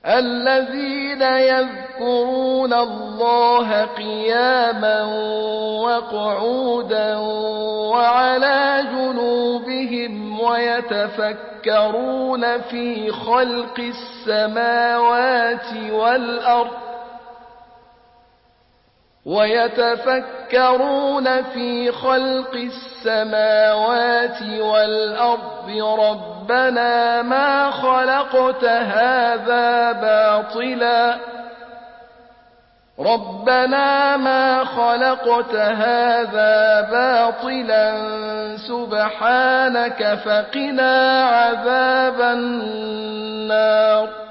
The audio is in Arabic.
الذين يذكرون الله قياما وقعودا وعلى جنوبهم ويتفكرون في خلق السماوات والأرض ربنا ما خلقت هذا باطلا سبحانك فقنا عذاب النار.